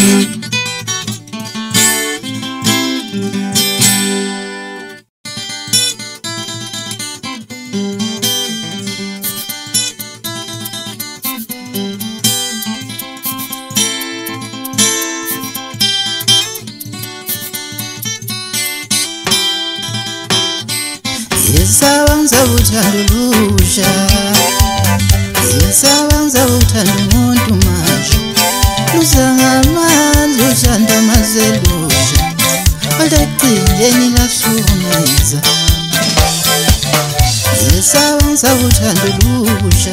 Yesabanza uthandulusha, yesabanza uthandumuntu manje, lusangamandla uthanda mazelusha, oleqileni lasumiza. Yesabanza uthandulusha,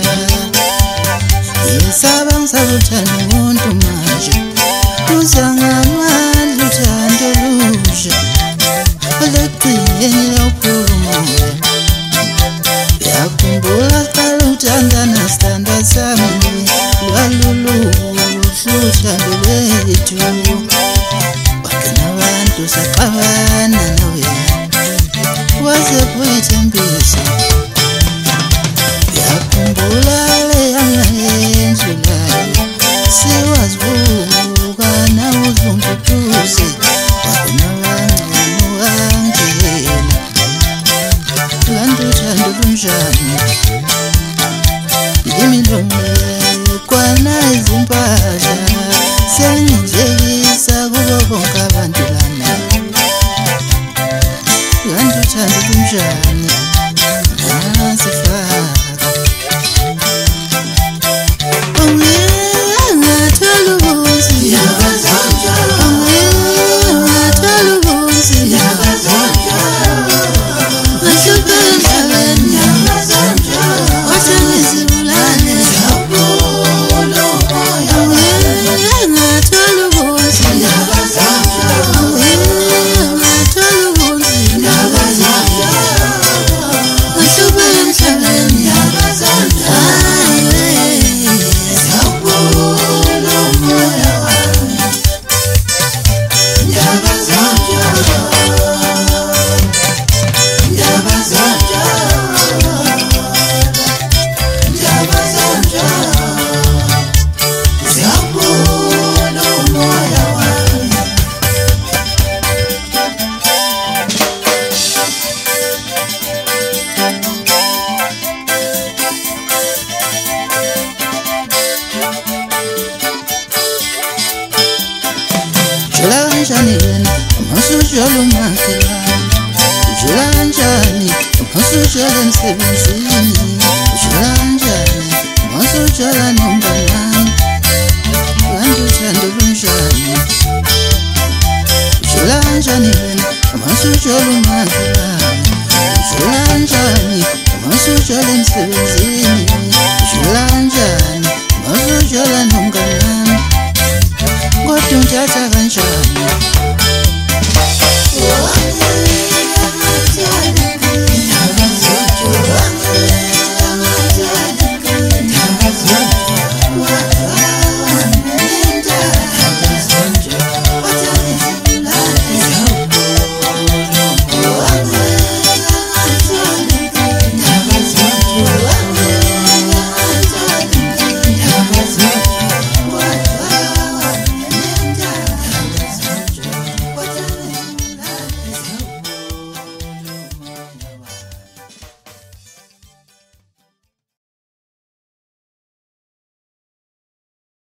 yesabanza uthandumuntu manje, lusangamandla uthanda lusha, oleqileni lasumiza. Yakhumbula qala uthandana sithanda sami, lwalulu uthando lwethu, bakena abantu saxabana nawe, waze kuyithembisa. Yakhumbula leyana yendlulayo, siwazibuka nawe uzunguduze, bakena abancane wangena, kanti uthando lunjani? Imilongekwana izimpahla sengijekisa kubo bonke abantu lana, kanti uthando lunjani? Nasifaka ungathola ubuzi, ungathola ubuzi, Julanjani masujolo makela, Julanjani masujolo msebenzini, Julanjani masujolo nombana, kanti uthando lunjani? Julanjani masujolo makela, Julanjani masujolo msebenzini, Julanjani masujolo nombana.